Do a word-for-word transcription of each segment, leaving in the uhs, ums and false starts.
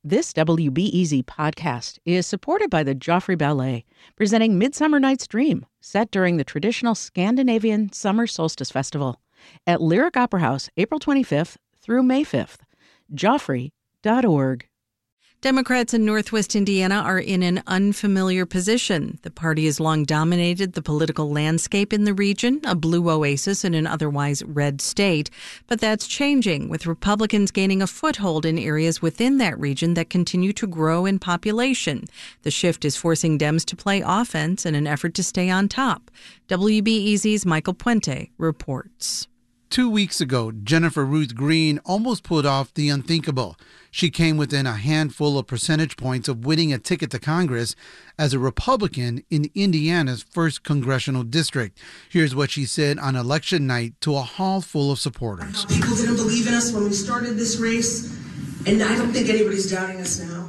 This W B E Z podcast is supported by the Joffrey Ballet, presenting Midsummer Night's Dream, set during the traditional Scandinavian Summer Solstice Festival at Lyric Opera House, April twenty-fifth through May fifth. Joffrey dot org. Democrats in Northwest Indiana are in an unfamiliar position. The party has long dominated the political landscape in the region, a blue oasis in an otherwise red state. But that's changing, with Republicans gaining a foothold in areas within that region that continue to grow in population. The shift is forcing Dems to play offense in an effort to stay on top. W B E Z's Michael Puente reports. Two weeks ago, Jennifer Ruth Green almost pulled off the unthinkable. She came within a handful of percentage points of winning a ticket to Congress as a Republican in Indiana's first congressional district. Here's what she said on election night to a hall full of supporters. People didn't believe in us when we started this race, and I don't think anybody's doubting us now.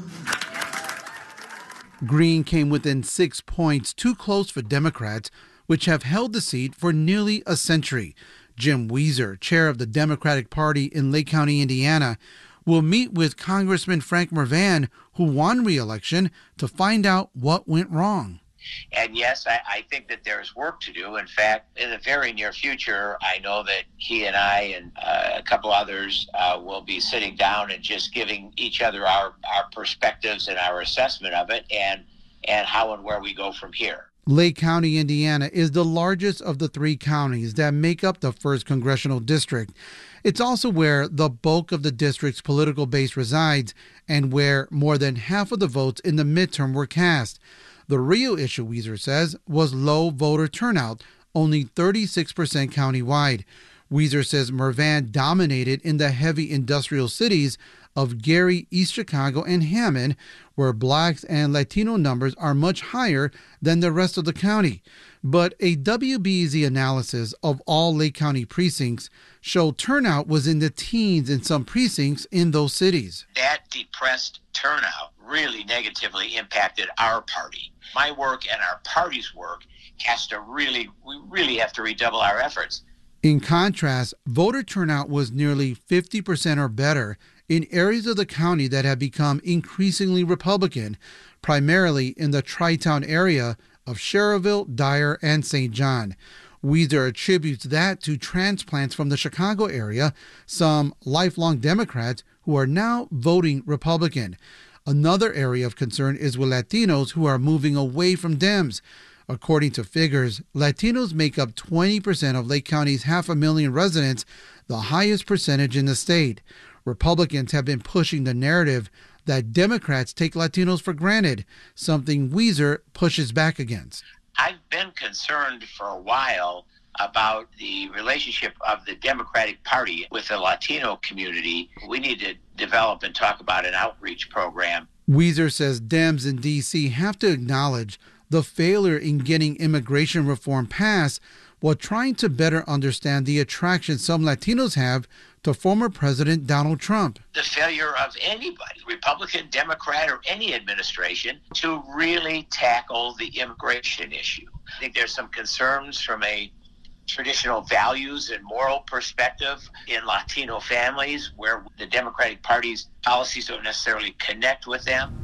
Green came within six points, too close for Democrats, which have held the seat for nearly a century. Jim Weiser, chair of the Democratic Party in Lake County, Indiana, will meet with Congressman Frank Mervan, who won re-election, to find out what went wrong. And yes, I, I think that there's work to do. In fact, in the very near future, I know that he and I and uh, a couple others uh, will be sitting down and just giving each other our, our perspectives and our assessment of it and, and how and where we go from here. Lake County, Indiana is the largest of the three counties that make up the first congressional district. It's also where the bulk of the district's political base resides and where more than half of the votes in the midterm were cast. The real issue, Weiser says, was low voter turnout, only thirty-six percent countywide. Weiser says Mervan dominated in the heavy industrial cities of Gary, East Chicago, and Hammond, where blacks and Latino numbers are much higher than the rest of the county. But a W B E Z analysis of all Lake County precincts showed turnout was in the teens in some precincts in those cities. That depressed turnout really negatively impacted our party. My work and our party's work has to really, we really have to redouble our efforts. In contrast, voter turnout was nearly fifty percent or better in areas of the county that have become increasingly Republican, primarily in the Tri-Town area of Schererville, Dyer, and Saint John. Weiser attributes that to transplants from the Chicago area, some lifelong Democrats who are now voting Republican. Another area of concern is with Latinos who are moving away from Dems. According to figures, Latinos make up twenty percent of Lake County's half a million residents, the highest percentage in the state. Republicans have been pushing the narrative that Democrats take Latinos for granted, something Weiser pushes back against. I've been concerned for a while about the relationship of the Democratic Party with the Latino community. We need to develop and talk about an outreach program. Weiser says Dems in D C have to acknowledge the failure in getting immigration reform passed while trying to better understand the attraction some Latinos have to former President Donald Trump. The failure of anybody, Republican, Democrat, or any administration, to really tackle the immigration issue. I think there's some concerns from a traditional values and moral perspective in Latino families where the Democratic Party's policies don't necessarily connect with them.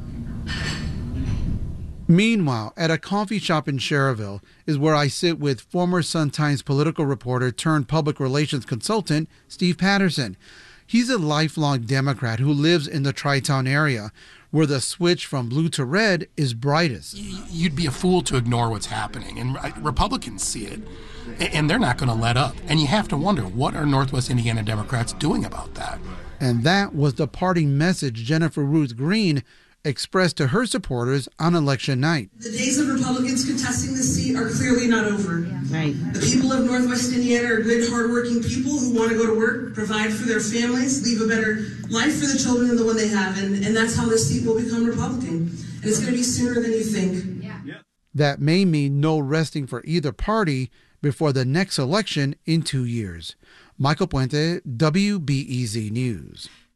Meanwhile, at a coffee shop in Schererville is where I sit with former Sun-Times political reporter turned public relations consultant Steve Patterson. He's a lifelong Democrat who lives in the Tri-Town area, where the switch from blue to red is brightest. You'd be a fool to ignore what's happening, and Republicans see it, and they're not going to let up. And you have to wonder, what are Northwest Indiana Democrats doing about that? And that was the parting message Jennifer Ruth Green expressed to her supporters on election night. The days of Republicans contesting this seat are clearly not over. Yeah. Right. The people of Northwest Indiana are good, hardworking people who want to go to work, provide for their families, leave a better life for the children than the one they have, and, and that's how this seat will become Republican. And it's going to be sooner than you think. Yeah. Yeah. That may mean no resting for either party before the next election in two years. Michael Puente, W B E Z News.